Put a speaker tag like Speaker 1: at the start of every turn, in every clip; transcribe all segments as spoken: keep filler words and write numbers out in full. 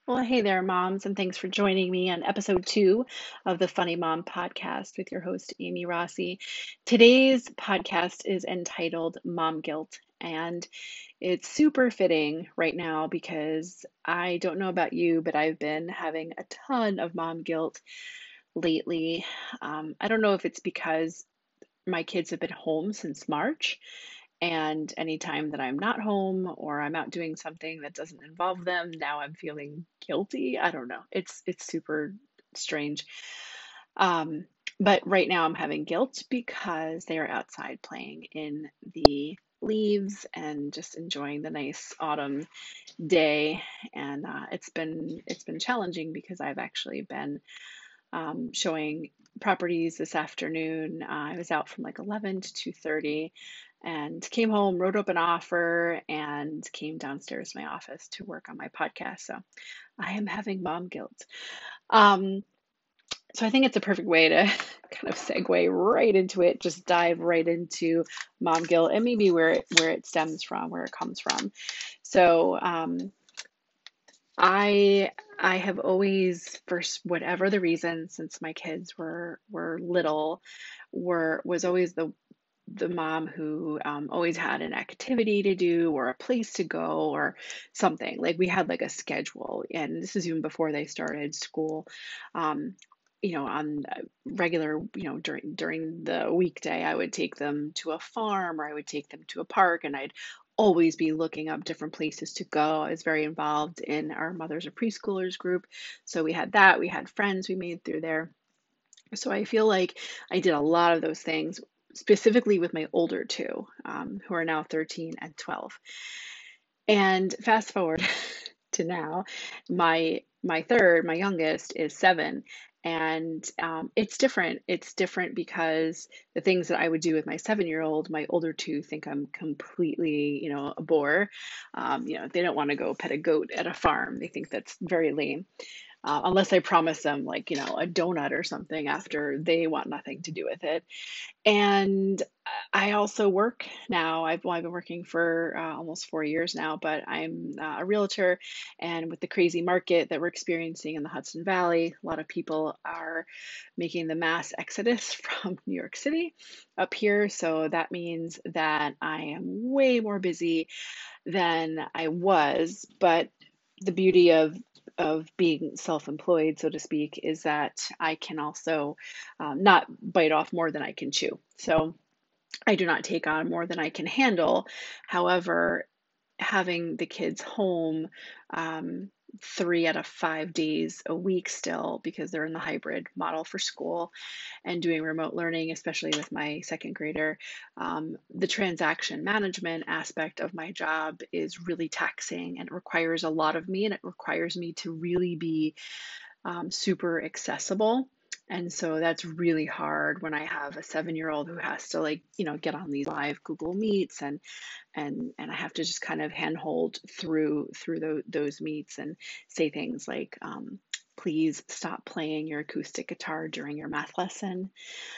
Speaker 1: Well, hey there, moms, and thanks for joining me on episode two of the Funny Mom podcast with your host, Amy Rossi. Today's podcast is entitled Mom Guilt, and it's super fitting right now because I don't know about you, but I've been having a ton of mom guilt lately. Um, I don't know if it's because my kids have been home since March. And anytime that I'm not home or I'm out doing something that doesn't involve them, now I'm feeling guilty. I don't know. It's it's super strange. Um, but right now I'm having guilt because they are outside playing in the leaves and just enjoying the nice autumn day. And uh, it's been it's been challenging because I've actually been um, showing properties this afternoon. Uh, I was out from like eleven to two thirty and came home, wrote up an offer, and came downstairs to my office to work on my podcast. So I am having mom guilt. Um, so I think it's a perfect way to kind of segue right into it, just dive right into mom guilt and maybe where it, where it stems from, where it comes from. So um, I I have always, for whatever the reason, since my kids were were little, were was always the the mom who um, always had an activity to do or a place to go or something. Like we had like a schedule, and this is even before they started school. Um, you know, on a regular, you know, during during the weekday, I would take them to a farm or I would take them to a park, and I'd always be looking up different places to go. I was very involved in our Mothers of Preschoolers group, so we had that. We had friends we made through there. So I feel like I did a lot of those things, specifically with my older two, um, who are now thirteen and twelve. And fast forward to now, my my third, my youngest, is seven, and um, it's different. It's different because the things that I would do with my seven-year-old, my older two think I'm completely, you know, a bore. Um, you know, they don't want to go pet a goat at a farm. They think that's very lame, uh, unless I promise them, like, you know, a donut or something after they want nothing to do with it. And I also work now. I've, well, I've been working for uh, almost four years now, but I'm uh, a realtor. And with the crazy market that we're experiencing in the Hudson Valley, a lot of people are making the mass exodus from New York City up here. So that means that I am way more busy than I was. But the beauty of of being self-employed, so to speak, is that I can also um, not bite off more than I can chew. So I do not take on more than I can handle. However, having the kids home um, three out of five days a week still, because they're in the hybrid model for school and doing remote learning, especially with my second grader, um, the transaction management aspect of my job is really taxing and it requires a lot of me, and it requires me to really be um, super accessible. And so that's really hard when I have a seven year old who has to, like, you know, get on these live Google Meets, and and and I have to just kind of handhold through through tho- those meets and say things like, um, please stop playing your acoustic guitar during your math lesson,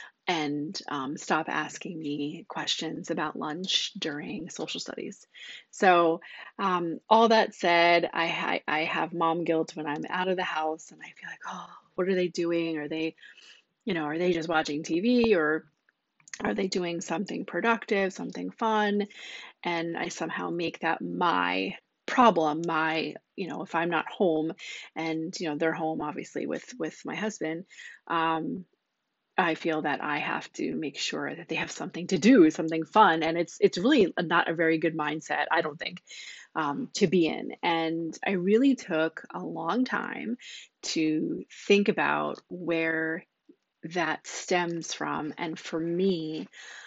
Speaker 1: and um, stop asking me questions about lunch during social studies. So, um, all that said, I, ha- I have mom guilt when I'm out of the house and I feel like, oh, what are they doing? Are they, you know, are they just watching T V, or are they doing something productive, something fun? And I somehow make that my problem, my, you know, if I'm not home and, you know, they're home obviously with with my husband, um, I feel that I have to make sure that they have something to do, something fun, and it's it's really not a very good mindset, I don't think, um, to be in. And I really took a long time to think about where that stems from. And for me,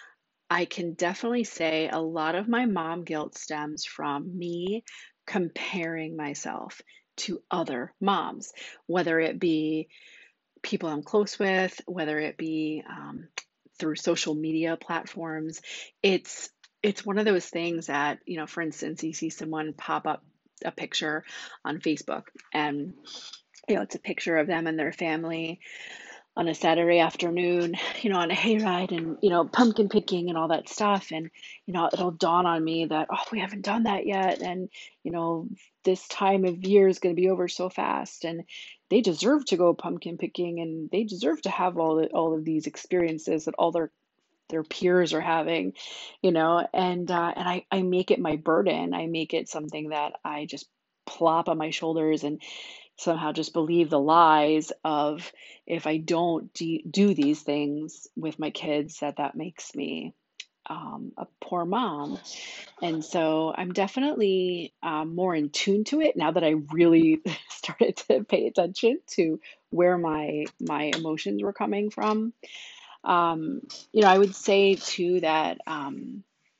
Speaker 1: I can definitely say a lot of my mom guilt stems from me comparing myself to other moms, whether it be people I'm close with, whether it be um, through social media platforms. It's it's one of those things that, you know, for instance, you see someone pop up a picture on Facebook, and you know it's a picture of them and their family on a Saturday afternoon, you know, on a hayride and, you know, pumpkin picking and all that stuff. And, you know, it'll dawn on me that, oh, we haven't done that yet. And, you know, this time of year is going to be over so fast. And they deserve to go pumpkin picking and they deserve to have all the, all of these experiences that all their their peers are having, you know, and uh, and I, I make it my burden. I make it something that I just plop on my shoulders and somehow just believe the lies of if I don't do, do these things with my kids, that that makes me um, a poor mom. And so I'm definitely um, more in tune to it now that I really started to pay attention to where my my emotions were coming from. Um, you know, I would say too that um,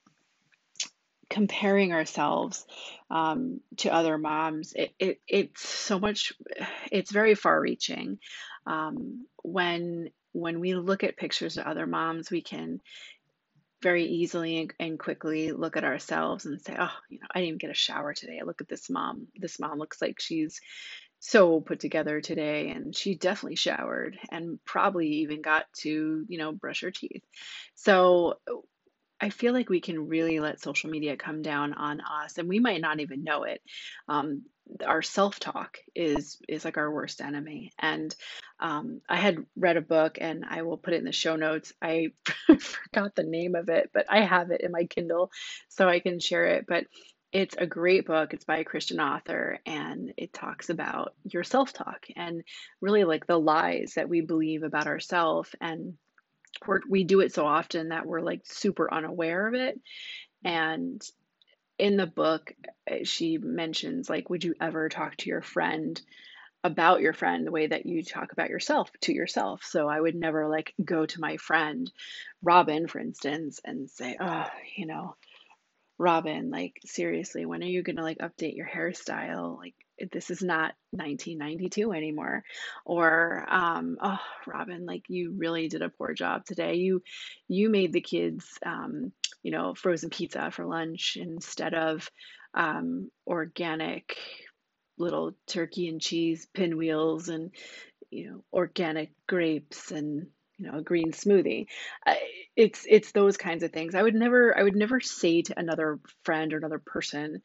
Speaker 1: comparing ourselves um, to other moms, it, it it's so much, it's very far reaching. Um, when when we look at pictures of other moms, we can very easily and, and quickly look at ourselves and say, oh, you know, I didn't even get a shower today. Look at this mom. This mom looks like she's so put together today, and she definitely showered and probably even got to, you know, brush her teeth. So I feel like we can really let social media come down on us, and we might not even know it. Um, our self-talk is is like our worst enemy. And um, I had read a book, and I will put it in the show notes. I forgot the name of it, but I have it in my Kindle, so I can share it. But it's a great book. It's by a Christian author, and it talks about your self-talk and really like the lies that we believe about ourselves. And we're, we do it so often that we're like super unaware of it. And in the book, uh, she mentions, like, would you ever talk to your friend about your friend the way that you talk about yourself to yourself? So I would never like go to my friend Robin, for instance, and say, oh, you know, Robin, like, seriously, when are you gonna like update your hairstyle? Like, this is not nineteen ninety-two anymore. Or, um, oh, Robin, like, you really did a poor job today. You you made the kids, um, you know, frozen pizza for lunch instead of um, organic little turkey and cheese pinwheels and, you know, organic grapes and, you know, a green smoothie. I, it's it's those kinds of things. I would never I would never say to another friend or another person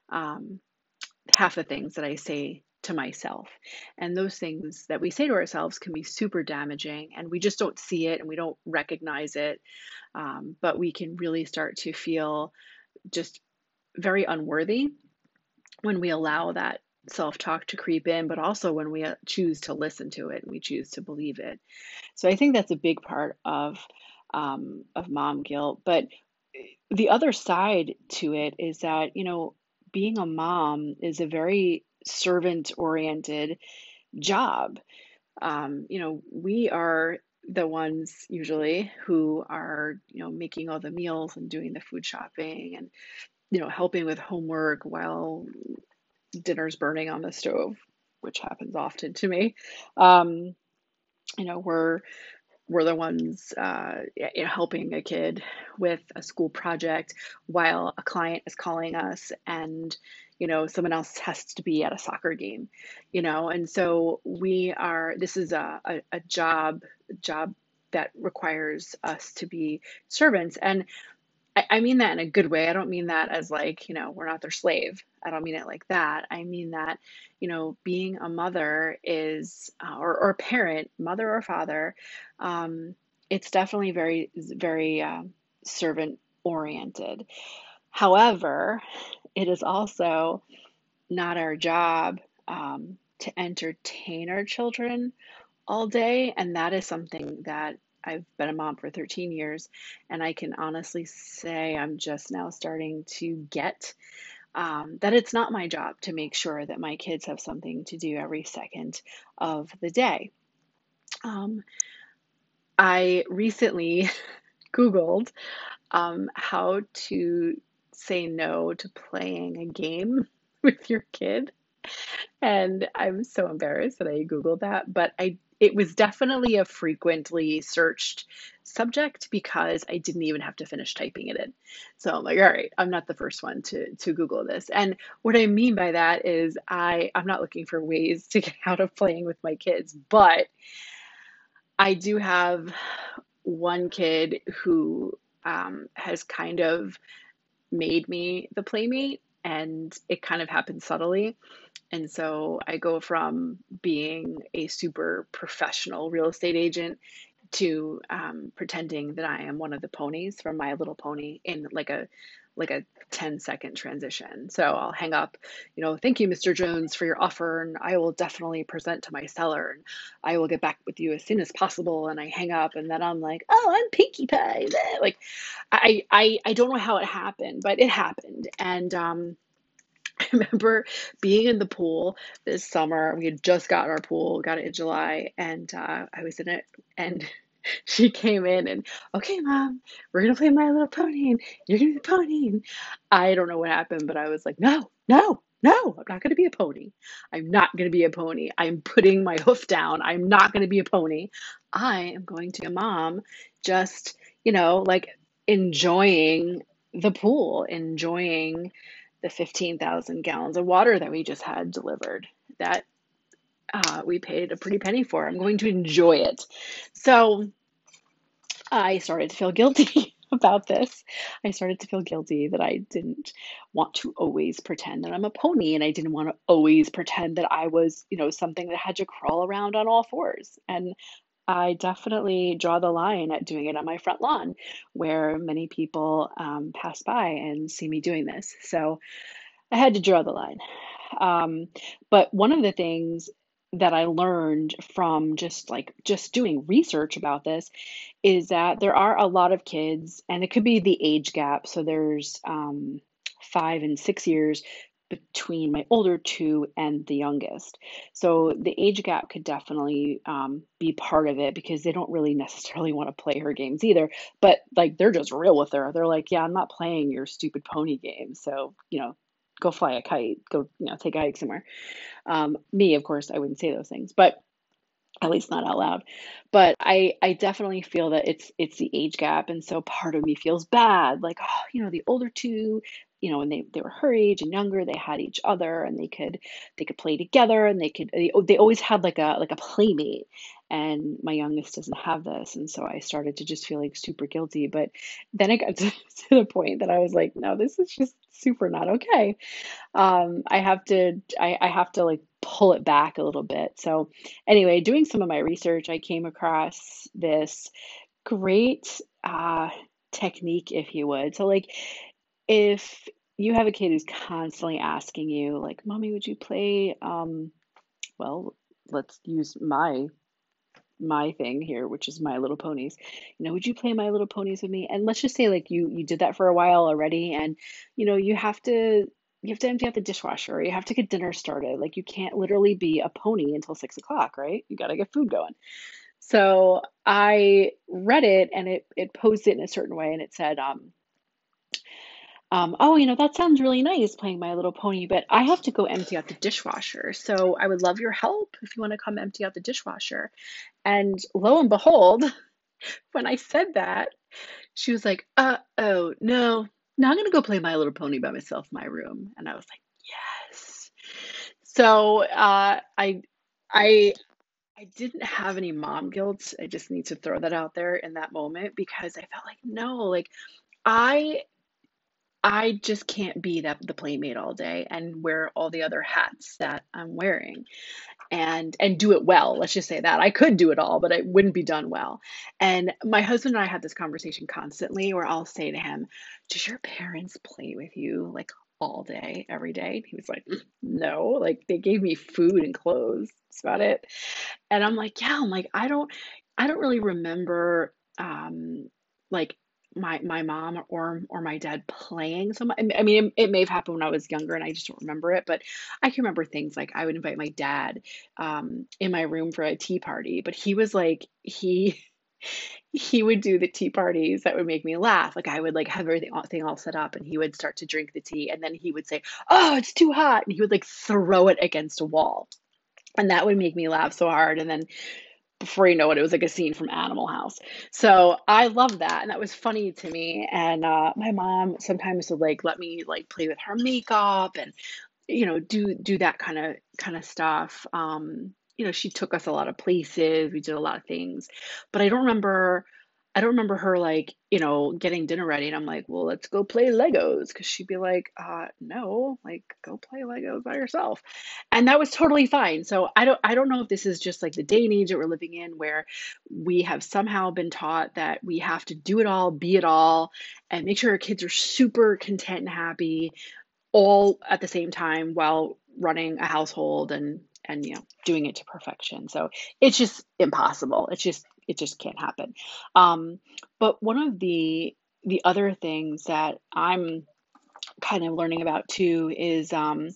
Speaker 1: um, half the things that I say to myself. And those things that we say to ourselves can be super damaging, and we just don't see it and we don't recognize it. Um, but we can really start to feel just very unworthy when we allow that self talk to creep in, but also when we uh, choose to listen to it and we choose to believe it. So I think that's a big part of um, of mom guilt. But the other side to it is that, you know, being a mom is a very servant oriented job. Um, you know, we are the ones usually who are, you know, making all the meals and doing the food shopping and, you know, helping with homework while dinner's burning on the stove, which happens often to me. Um, you know, we're we're the ones uh, you know, helping a kid with a school project while a client is calling us, and you know someone else has to be at a soccer game, you know. And so we are. This is a a, a job job that requires us to be servants. And I, I mean that in a good way. I don't mean that as like, you know, we're not their slave. I don't mean it like that. I mean that, you know, being a mother is, uh, or, or a parent, mother or father, um, it's definitely very, very um, servant oriented. However, it is also not our job um, to entertain our children all day. And that is something that I've been a mom for thirteen years, and I can honestly say I'm just now starting to get um, that it's not my job to make sure that my kids have something to do every second of the day. Um, I recently Googled um, how to say no to playing a game with your kid. And I'm so embarrassed that I Googled that, but I it was definitely a frequently searched subject because I didn't even have to finish typing it in. So I'm like, all right, I'm not the first one to to Google this. And what I mean by that is I I'm not looking for ways to get out of playing with my kids, but I do have one kid who um, has kind of made me the playmate, and it kind of happens subtly. And so I go from being a super professional real estate agent to um, pretending that I am one of the ponies from My Little Pony in like a like a ten second transition. So I'll hang up, you know, thank you, mister Jones, for your offer, and I will definitely present to my seller, and I will get back with you as soon as possible. And I hang up, and then I'm like, oh, I'm Pinkie Pie. Like, I I I don't know how it happened, but it happened, and um, I remember being in the pool this summer. We had just gotten our pool, got it in July, and uh, I was in it, and she came in and, okay, mom, we're gonna play My Little Pony, and you're gonna be the pony. And I don't know what happened, but I was like, no, no, no, I'm not gonna be a pony. I'm not gonna be a pony. I'm putting my hoof down. I'm not gonna be a pony. I am going to be a mom, just, you know, like enjoying the pool, enjoying the fifteen thousand gallons of water that we just had delivered that uh, we paid a pretty penny for. I'm going to enjoy it. So I started to feel guilty about this. I started to feel guilty that I didn't want to always pretend that I'm a pony, and I didn't want to always pretend that I was, you know, something that had to crawl around on all fours. And I definitely draw the line at doing it on my front lawn, where many people um, pass by and see me doing this. So I had to draw the line. Um, but one of the things that I learned from just like just doing research about this is that there are a lot of kids, and it could be the age gap. So there's um, five and six years between my older two and the youngest. So the age gap could definitely um, be part of it, because they don't really necessarily want to play her games either. But like they're just real with her. They're like, yeah, I'm not playing your stupid pony game. So, you know, go fly a kite, go, you know, take a hike somewhere. Um, me, of course, I wouldn't say those things, but at least not out loud. But I I definitely feel that it's it's the age gap, and so part of me feels bad, like, oh, you know, the older two, you know, when they they were her age and younger, they had each other, and they could they could play together, and they could they, they always had like a like a playmate. And my youngest doesn't have this, and so I started to just feel like super guilty. But then it got to, to the point that I was like, no, this is just super not okay. um, I have to I, I have to like pull it back a little bit. So anyway, doing some of my research, I came across this great uh, technique, if you would. So like if you have a kid who's constantly asking you, like, mommy, would you play um, well, let's use my my thing here, which is My Little Ponies. You know, would you play My Little Ponies with me? And let's just say like you you did that for a while already, and you know, you have to you have to empty out the dishwasher, or you have to get dinner started. Like you can't literally be a pony until six o'clock, right? You got to get food going. So I read it, and it it posed it in a certain way, and it said, um, um, oh, you know, that sounds really nice playing My Little Pony, but I have to go empty out the dishwasher. So I would love your help if you want to come empty out the dishwasher. And lo and behold, when I said that, she was like, uh oh, no, no, I'm gonna go play My Little Pony by myself in my room. And I was like, yes. So uh, I I I didn't have any mom guilt. I just need to throw that out there in that moment, because I felt like, no, like I I just can't be that the playmate all day and wear all the other hats that I'm wearing, and and do it well. Let's just say that. I could do it all, but it wouldn't be done well. And my husband and I have this conversation constantly, where I'll say to him, does your parents play with you like all day, every day? And he was like, "Mm, no, like they gave me food and clothes. That's about it." And I'm like, yeah, I'm like, I don't I don't really remember um like my my mom or or my dad playing so much. I mean, it, it may have happened when I was younger and I just don't remember it, but I can remember things like I would invite my dad um in my room for a tea party, but he was like he he would do the tea parties that would make me laugh. Like I would like have everything all, thing all set up, and he would start to drink the tea, and then he would say, "Oh, it's too hot," and he would like throw it against a wall. And that would make me laugh so hard. And then before you know it, it was like a scene from Animal House. So I love that, and that was funny to me. And uh, my mom sometimes would like let me like play with her makeup, and you know do do that kind of kind of stuff. Um, you know, she took us a lot of places. We did a lot of things, but I don't remember. I don't remember her like, you know, getting dinner ready and I'm like, well, let's go play Legos. Cause she'd be like, uh, no, like go play Legos by yourself. And that was totally fine. So I don't, I don't know if this is just like the day and age that we're living in where we have somehow been taught that we have to do it all, be it all, and make sure our kids are super content and happy all at the same time while running a household and and you know doing it to perfection. So it's just impossible. It's just it just can't happen. Um, but one of the the other things that I'm kind of learning about too is um,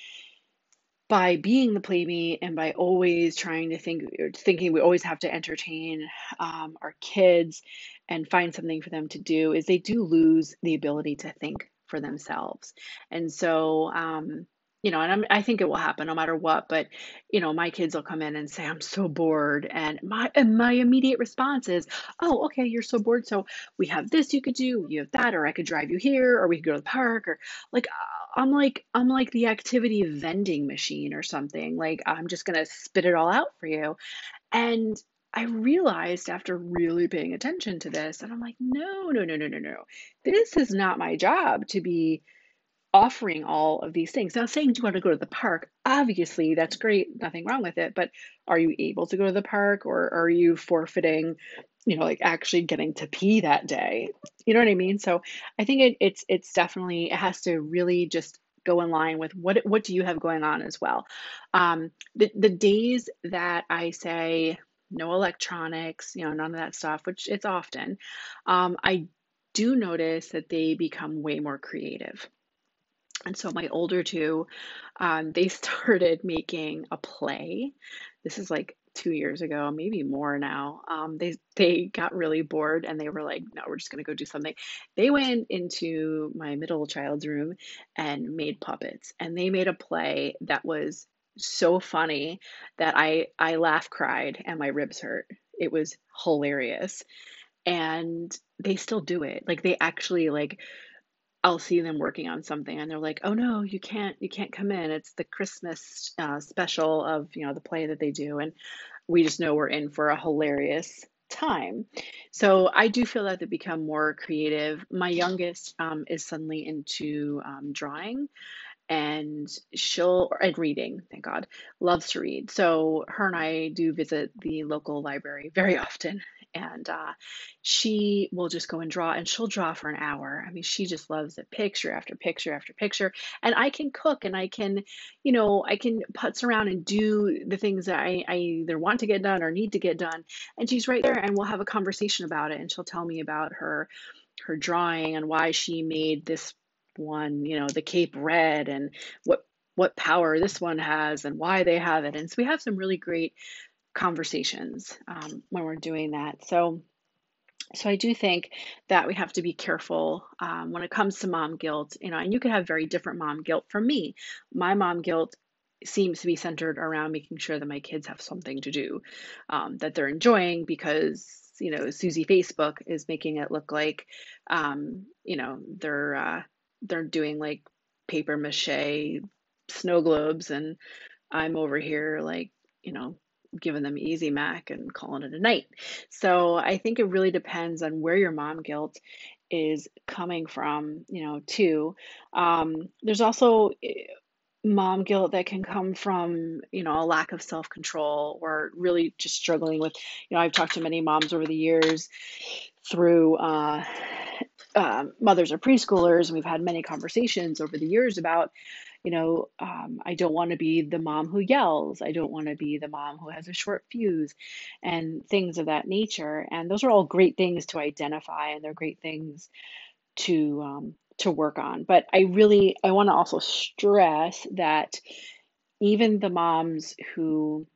Speaker 1: by being the playmate and by always trying to think or thinking we always have to entertain um, our kids and find something for them to do is they do lose the ability to think for themselves. And so um, you know and I'm, I think it will happen no matter what, but you know my kids will come in and say I'm so bored, and my and my immediate response is, oh, okay, you're so bored, so we have this you could do, you have that, or I could drive you here, or we could go to the park, or like I'm like I'm like the activity vending machine or something. Like I'm just gonna spit it all out for you. And I realized after really paying attention to this, and I'm like, no, no, no, no, no, no. This is not my job to be offering all of these things. Now, saying, do you want to go to the park? Obviously, that's great, nothing wrong with it. But are you able to go to the park, or are you forfeiting, you know, like actually getting to pee that day? You know what I mean? So I think it, it's it's definitely it has to really just go in line with what what do you have going on as well. Um, the the days that I say no electronics, you know, none of that stuff, which it's often, um, I do notice that they become way more creative. And so my older two, um, they started making a play. This is like two years ago, maybe more now. Um, they they got really bored and they were like, "No, we're just gonna go do something." They went into my middle child's room and made puppets, and they made a play that was so funny that I I laugh cried and my ribs hurt. It was hilarious, and they still do it. Like they actually like I'll see them working on something and they're like, "Oh no, you can't you can't come in. It's the Christmas uh, special of, you know, the play that they do." And we just know we're in for a hilarious time. So I do feel that they become more creative. My youngest um, is suddenly into um, drawing, and she'll and reading, thank God, loves to read. So her and I do visit the local library very often, and uh, she will just go and draw, and she'll draw for an hour. I mean, she just loves it, picture after picture after picture. And I can cook, and I can, you know, I can putz around and do the things that I, I either want to get done or need to get done. And she's right there, and we'll have a conversation about it, and she'll tell me about her her drawing and why she made this one, you know, the Cape Red, and what what power this one has and why they have it. And so we have some really great conversations um, when we're doing that. So so I do think that we have to be careful um, when it comes to mom guilt, you know, and you could have very different mom guilt from me. My mom guilt seems to be centered around making sure that my kids have something to do, um, that they're enjoying, because, you know, Susie Facebook is making it look like, um, you know, they're, uh, they're doing like paper mache snow globes, and I'm over here like, you know, giving them easy mac and calling it a night. So I think it really depends on where your mom guilt is coming from, you know, too. Um, there's also eh, mom guilt that can come from, you know, a lack of self-control, or really just struggling with, you know, I've talked to many moms over the years through uh, uh, mothers or preschoolers, and we've had many conversations over the years about, you know, um, I don't want to be the mom who yells. I don't want to be the mom who has a short fuse, and things of that nature. And those are all great things to identify, and they're great things to um, to work on. But I really I want to also stress that even the moms who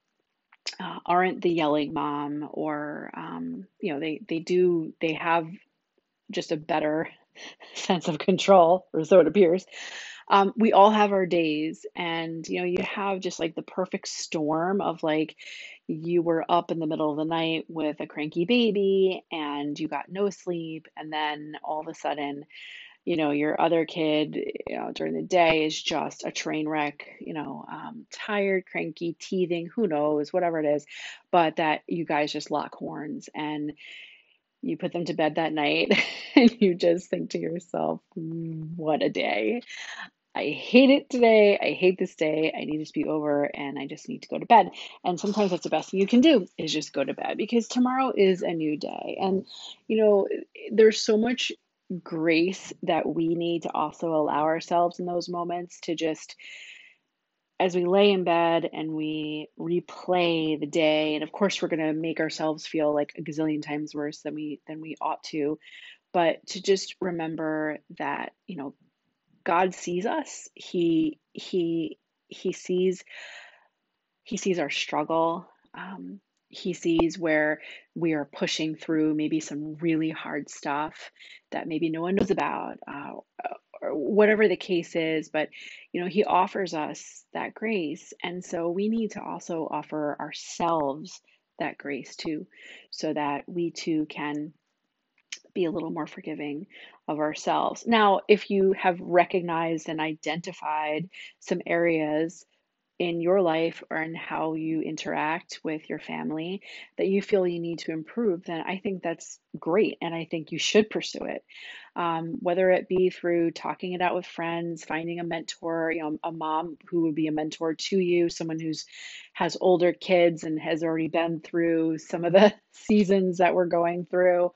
Speaker 1: uh, aren't the yelling mom, or um, you know, they they do they have just a better sense of control, or so it appears. Um, we all have our days, and you know, you have just like the perfect storm of like you were up in the middle of the night with a cranky baby and you got no sleep, and then all of a sudden you know, your other kid, you know, during the day is just a train wreck, you know, um, tired, cranky, teething, who knows, whatever it is, but that you guys just lock horns and you put them to bed that night and you just think to yourself, what a day. I hate it today. I hate this day. I need this to be over and I just need to go to bed. And sometimes that's the best thing you can do is just go to bed because tomorrow is a new day. And, you know, there's so much grace that we need to also allow ourselves in those moments to just, as we lay in bed and we replay the day, and of course we're going to make ourselves feel like a gazillion times worse than we than we ought to, but to just remember that, you know, God sees us. He he he sees he sees our struggle. Um, he sees where we are pushing through maybe some really hard stuff that maybe no one knows about, uh, or whatever the case is. But you know, he offers us that grace, and so we need to also offer ourselves that grace too, so that we too can be a little more forgiving of ourselves. Now, if you have recognized and identified some areas in your life or in how you interact with your family that you feel you need to improve, then I think that's great. And I think you should pursue it. Um, whether it be through talking it out with friends, finding a mentor, you know, a mom who would be a mentor to you, someone who's has older kids and has already been through some of the seasons that we're going through.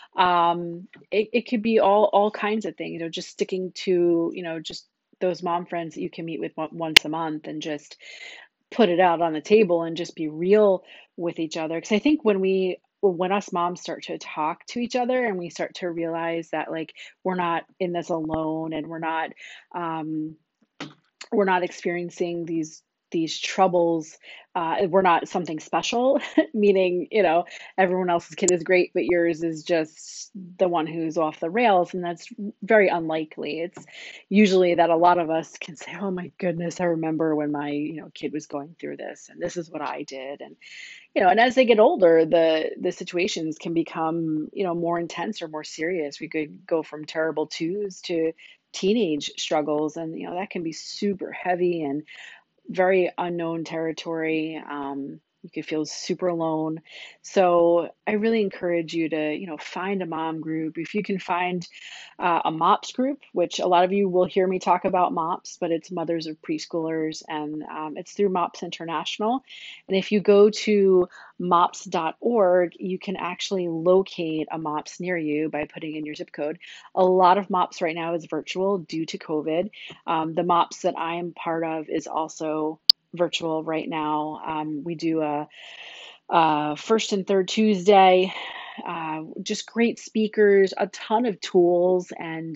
Speaker 1: Um, it, it could be all all kinds of things, you know, just sticking to, you know, just those mom friends that you can meet with on- once a month and just put it out on the table and just be real with each other. Because I think when we when us moms start to talk to each other and we start to realize that like we're not in this alone and we're not um we're not experiencing these these troubles, uh, we're not something special, meaning, you know, everyone else's kid is great but yours is just the one who's off the rails, and that's very unlikely. It's usually that a lot of us can say, oh my goodness, I remember when my, you know, kid was going through this and this is what I did. And you know, and as they get older, the the situations can become, you know, more intense or more serious. We could go from terrible twos to teenage struggles, and you know, that can be super heavy and very unknown territory. Um, you could feel super alone. So I really encourage you to, you know, find a mom group. If you can find uh, a MOPS group, which a lot of you will hear me talk about MOPS, but it's Mothers of Preschoolers, and um, it's through MOPS International. And if you go to mops dot org, you can actually locate a MOPS near you by putting in your zip code. A lot of MOPS right now is virtual due to COVID. Um, the MOPS that I am part of is also virtual right now. Um, we do a, a first and third Tuesday, uh, just great speakers, a ton of tools, and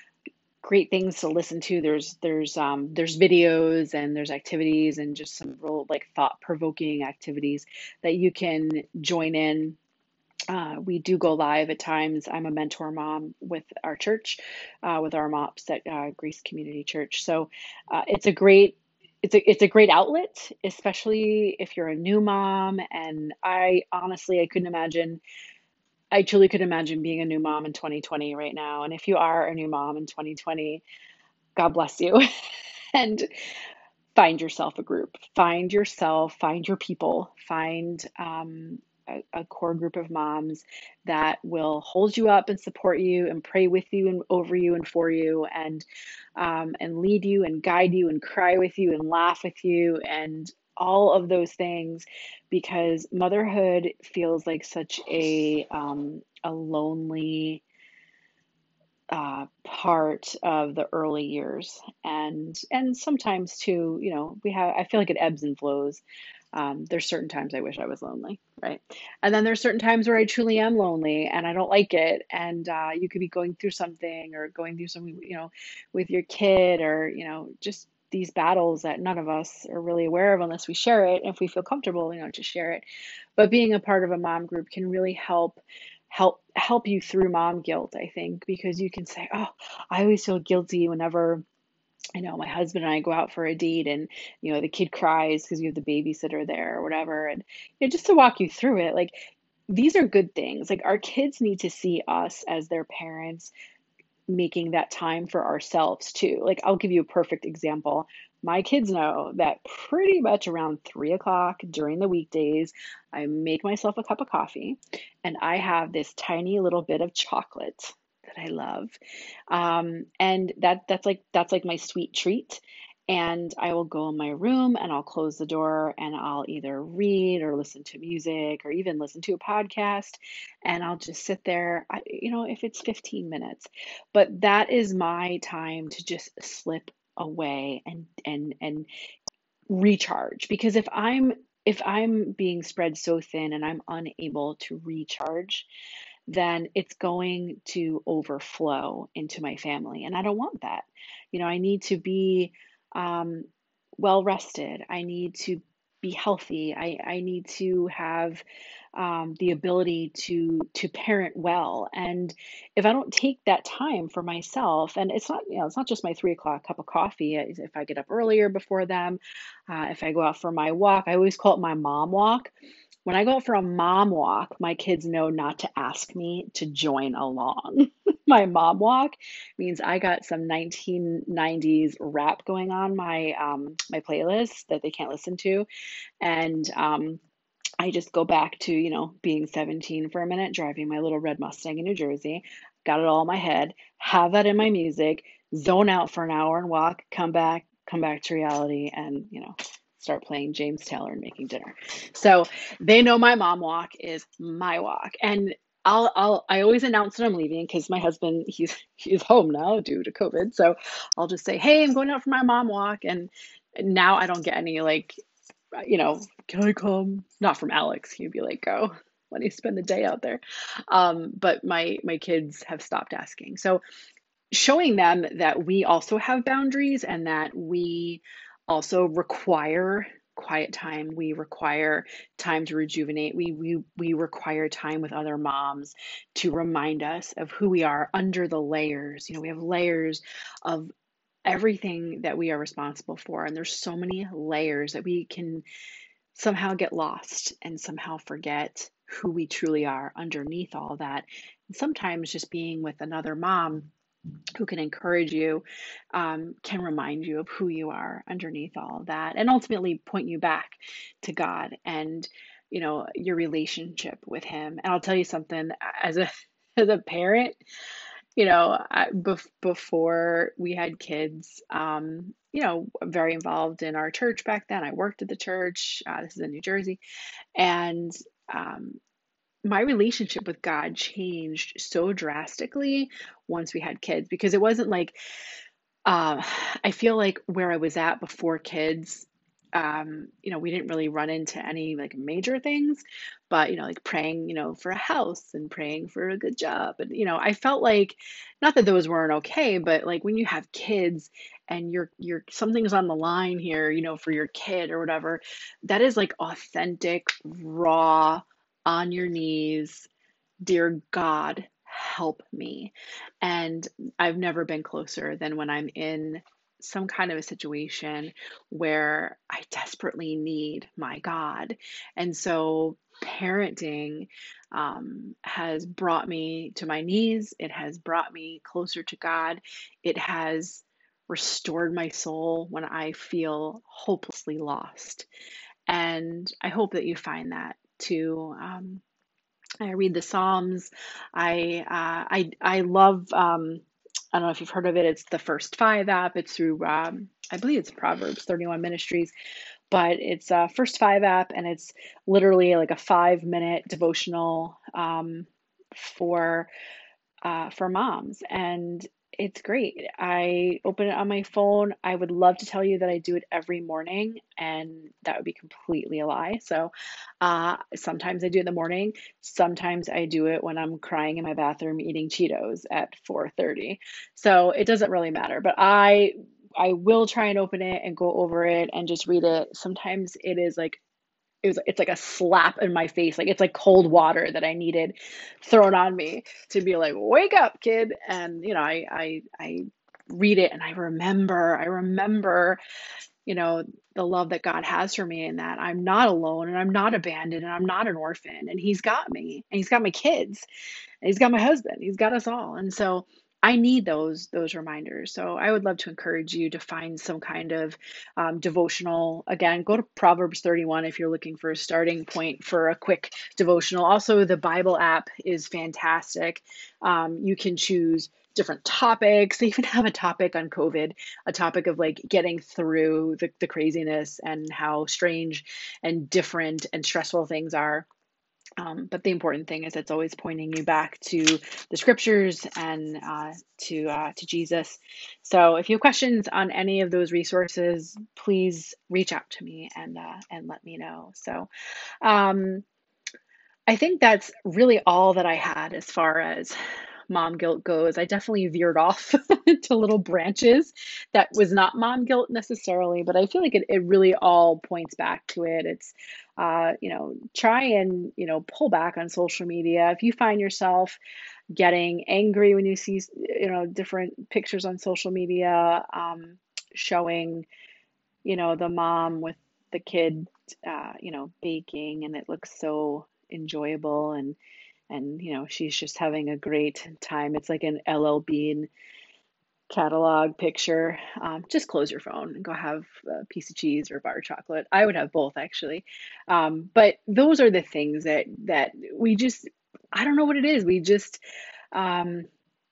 Speaker 1: great things to listen to. There's there's um, there's videos and there's activities and just some real like thought provoking activities that you can join in. Uh, we do go live at times. I'm a mentor mom with our church, uh, with our MOPS at uh, Grace Community Church. So uh, it's a great it's a it's a great outlet, especially if you're a new mom. And I honestly I couldn't imagine I truly could imagine being a new mom in twenty twenty right now. And if you are a new mom in twenty twenty, God bless you. And find yourself a group, find yourself, find your people, find um, a, a core group of moms that will hold you up and support you and pray with you and over you and for you, and um, and lead you and guide you and cry with you and laugh with you and all of those things, because motherhood feels like such a um, a lonely uh, part of the early years, and and sometimes too, you know, we have I feel like it ebbs and flows. Um, there's certain times I wish I was lonely, right? And then there's certain times where I truly am lonely and I don't like it. And uh, you could be going through something or going through something, you know, with your kid, or you know, just these battles that none of us are really aware of unless we share it. If we feel comfortable, you know, to share it. But being a part of a mom group can really help help help you through mom guilt, I think, because you can say, oh, I always feel guilty whenever, I know, my husband and I go out for a date and, you know, the kid cries because you have the babysitter there or whatever. And you know, just to walk you through it, like, these are good things. Like, our kids need to see us as their parents making that time for ourselves too. Like, I'll give you a perfect example. My kids know that pretty much around three o'clock during the weekdays, I make myself a cup of coffee and I have this tiny little bit of chocolate that I love. Um, and that that's like that's like my sweet treat. And I will go in my room and I'll close the door and I'll either read or listen to music or even listen to a podcast. And I'll just sit there, I, you know, if it's fifteen minutes. But that is my time to just slip away and and and recharge. Because if I'm if I'm being spread so thin and I'm unable to recharge, then it's going to overflow into my family. And I don't want that. You know, I need to be um, well rested. I need to be healthy. I, I need to have um, the ability to to parent well. And if I don't take that time for myself, and it's not, you know, it's not just my three o'clock cup of coffee. If I get up earlier before them, uh, if I go out for my walk, I always call it my mom walk. When I go out for a mom walk, my kids know not to ask me to join along. My mom walk means I got some nineteen nineties rap going on my um, my playlist that they can't listen to, and um, I just go back to, you know, being seventeen for a minute, driving my little red Mustang in New Jersey, got it all in my head, have that in my music, zone out for an hour and walk, come back, come back to reality, and, you know, start playing James Taylor and making dinner. So they know my mom walk is my walk. And I'll, I'll, I always announce that I'm leaving because my husband, he's, he's home now due to COVID. So I'll just say, hey, I'm going out for my mom walk. And now I don't get any like, you know, can I come? Not from Alex. He'd be like, go, let me spend the day out there. Um, but my my kids have stopped asking. So showing them that we also have boundaries and that we also require quiet time. We require time to rejuvenate. We we we require time with other moms to remind us of who we are under the layers. You know, we have layers of everything that we are responsible for. And there's so many layers that we can somehow get lost and somehow forget who we truly are underneath all that. And sometimes just being with another mom who can encourage you, um, can remind you of who you are underneath all of that, and ultimately point you back to God and, you know, your relationship with Him. And I'll tell you something, as a as a parent, you know, I, bef- before we had kids, um, you know, very involved in our church back then. I worked at the church. Uh, this is in New Jersey, and um, my relationship with God changed so drastically once we had kids, because it wasn't like, um, I feel like where I was at before kids, um, you know, we didn't really run into any like major things, but, you know, like praying, you know, for a house and praying for a good job. And, you know, I felt like, not that those weren't okay, but like when you have kids and you're, you're, something's on the line here, you know, for your kid or whatever, that is like authentic, raw, on your knees, dear God, help me. And I've never been closer than when I'm in some kind of a situation where I desperately need my God. And so parenting um, has brought me to my knees. It has brought me closer to God. It has restored my soul when I feel hopelessly lost. And I hope that you find that too. Um, I read the Psalms. I uh, I I love. Um, I don't know if you've heard of it. It's the First Five app. It's through um, I believe it's Proverbs thirty-one Ministries, but it's a First Five app, and it's literally like a five minute devotional um, for uh, for moms, and it's great. I open it on my phone. I would love to tell you that I do it every morning, and that would be completely a lie. So uh, sometimes I do it in the morning. Sometimes I do it when I'm crying in my bathroom eating Cheetos at four thirty. So it doesn't really matter. But I I will try and open it and go over it and just read it. Sometimes it is like it was it's like a slap in my face, like it's like cold water that I needed thrown on me to be like, wake up, kid. And you know, I I I read it and I remember, I remember, you know, the love that God has for me, and that I'm not alone and I'm not abandoned and I'm not an orphan, and He's got me and He's got my kids and He's got my husband. He's got us all. And so I need those those reminders. So I would love to encourage you to find some kind of um, devotional. Again, go to Proverbs thirty-one if you're looking for a starting point for a quick devotional. Also, the Bible app is fantastic. Um, you can choose different topics. They even have a topic on COVID, a topic of like getting through the, the craziness and how strange and different and stressful things are. Um, but the important thing is it's always pointing you back to the scriptures and uh, to uh, to Jesus. So if you have questions on any of those resources, please reach out to me and uh, and let me know. So um, I think that's really all that I had as far as mom guilt goes. I definitely veered off to little branches that was not mom guilt necessarily, but I feel like it, it really all points back to it. It's, uh, you know, try and, you know, pull back on social media. If you find yourself getting angry when you see, you know, different pictures on social media, um, showing, you know, the mom with the kid, uh, you know, baking and it looks so enjoyable and and you know she's just having a great time. It's like an L L Bean catalog picture. Um, just close your phone and go have a piece of cheese or a bar of chocolate. I would have both actually, um, but those are the things that that we just I don't know what it is. We just um,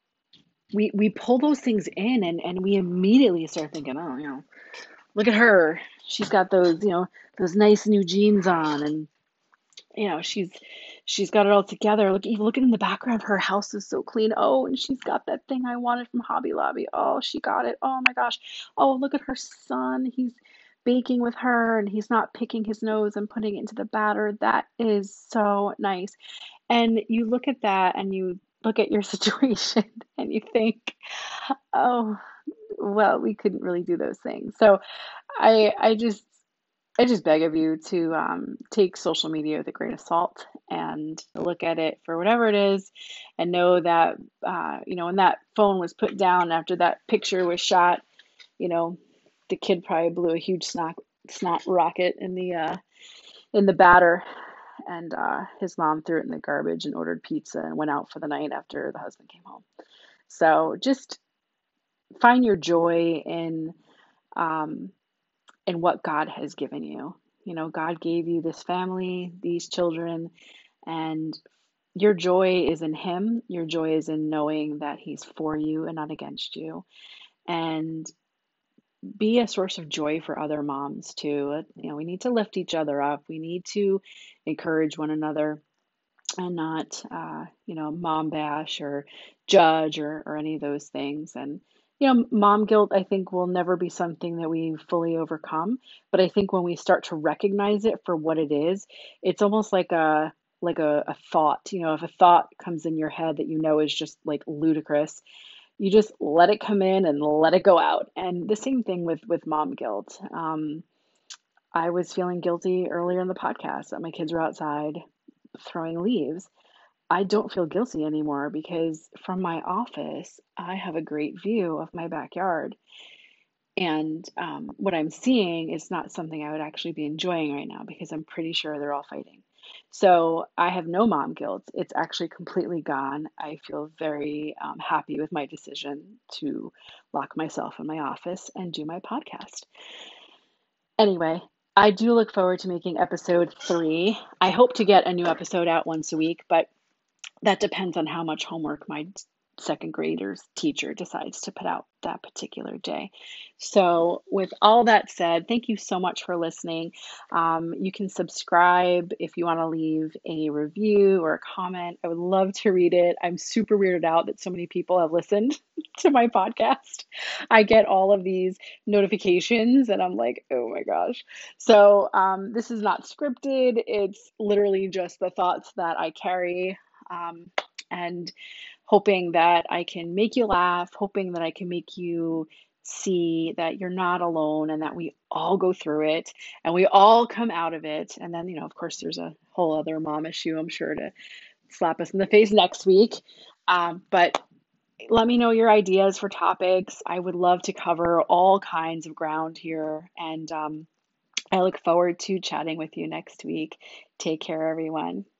Speaker 1: we we pull those things in and and we immediately start thinking, oh, you know, look at her. She's got those you know those nice new jeans on and you know she's she's got it all together. Look, even looking in the background, her house is so clean. Oh, and she's got that thing I wanted from Hobby Lobby. Oh, she got it. Oh my gosh. Oh, look at her son. He's baking with her and he's not picking his nose and putting it into the batter. That is so nice. And you look at that and you look at your situation and you think, oh, well, we couldn't really do those things. So I I just I just beg of you to um, take social media with a grain of salt and look at it for whatever it is, and know that uh, you know when that phone was put down after that picture was shot, you know, the kid probably blew a huge snot snot rocket in the uh, in the batter, and uh, his mom threw it in the garbage and ordered pizza and went out for the night after the husband came home. So just find your joy in. Um, and what God has given you. You know, God gave you this family, these children, and your joy is in Him. Your joy is in knowing that He's for you and not against you. And be a source of joy for other moms too. You know, we need to lift each other up. We need to encourage one another and not, uh, you know, mom bash or judge or, or any of those things. And, you know, mom guilt, I think, will never be something that we fully overcome. But I think when we start to recognize it for what it is, it's almost like a like a, a thought. You know, if a thought comes in your head that you know is just like ludicrous, you just let it come in and let it go out. And the same thing with with mom guilt. Um, I was feeling guilty earlier in the podcast that my kids were outside throwing leaves. I don't feel guilty anymore because from my office, I have a great view of my backyard. And um, what I'm seeing is not something I would actually be enjoying right now because I'm pretty sure they're all fighting. So I have no mom guilt. It's actually completely gone. I feel very um, happy with my decision to lock myself in my office and do my podcast. Anyway, I do look forward to making episode three. I hope to get a new episode out once a week, but that depends on how much homework my second graders teacher decides to put out that particular day. So with all that said, thank you so much for listening. Um, you can subscribe if you want to leave a review or a comment. I would love to read it. I'm super weirded out that so many people have listened to my podcast. I get all of these notifications and I'm like, oh my gosh. So um, this is not scripted. It's literally just the thoughts that I carry, um, and hoping that I can make you laugh, hoping that I can make you see that you're not alone and that we all go through it and we all come out of it. And then, you know, of course, there's a whole other mom issue, I'm sure, to slap us in the face next week. Um, but let me know your ideas for topics. I would love to cover all kinds of ground here. And um, I look forward to chatting with you next week. Take care, everyone.